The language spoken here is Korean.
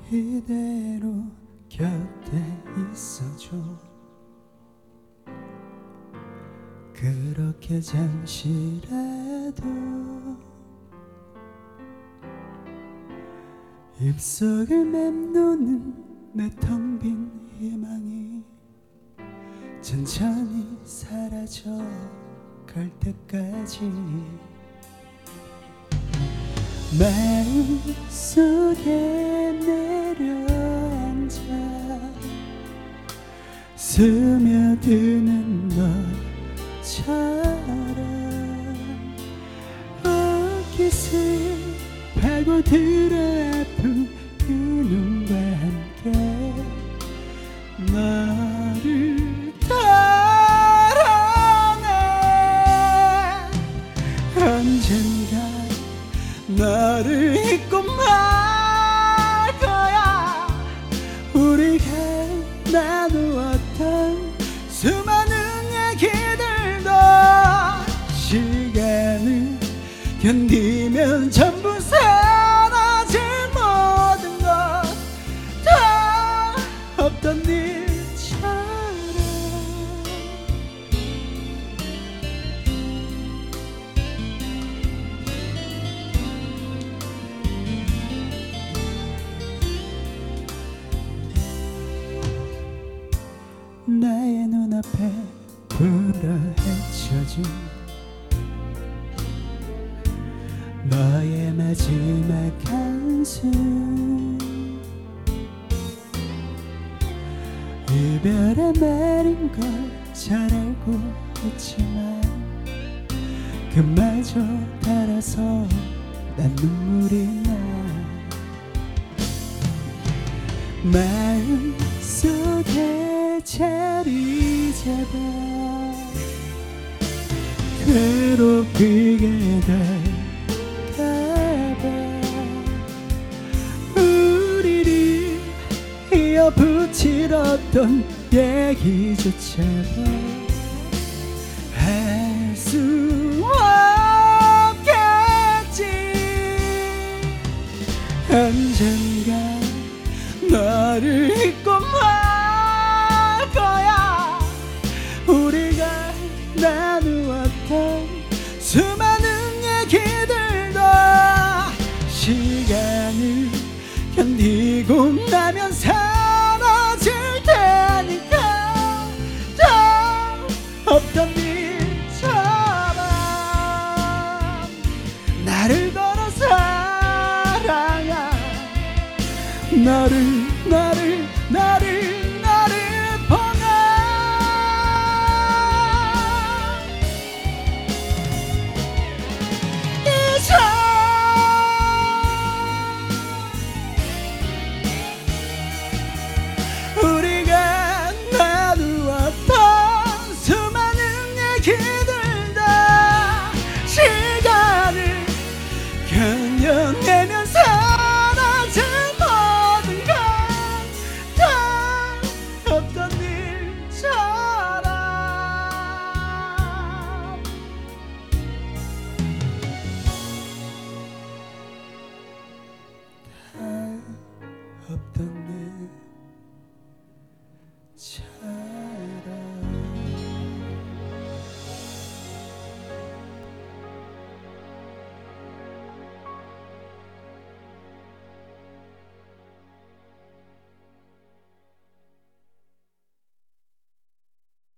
이대로 곁에 있어줘. 그렇게 잠시라도 입속을 맴도는 내 텅 빈 희망이 천천히 사라져 갈 때까지 마음속에 내려앉아 스며드는 너처럼 옷깃을 파고들어 아픈 그 눈과 함께 너를 따라내. 언젠가 너를 잊고 말 거야. 우리가 나누었던 수많은 얘기들도 시간을 견디면 전부 사라질 모든 것 다 없던 일처럼. 나의 눈앞에 불어 헤쳐진 너의 마지막 한숨. 이별의 말인 걸 잘 알고 있지만 그마저 달아서 난 눈물이 나. 마음속에 자리 잡아 괴롭히게 될까봐 우리를 이어붙이던 얘기조차도 할 수 없겠지. 언젠가 너를 잊고 말 거야. 우리가 나누었던 수많은 얘기들도 시간을 견디고 나면 사라질 테니까 다 없던 일처럼 나를 걸어 사랑한 너를 보내. 잊어 우리가 나누었던 수많은 얘기들도 시간을 견뎌내면 사라질 모든 것 다 없던 일처럼. 다 없던 일.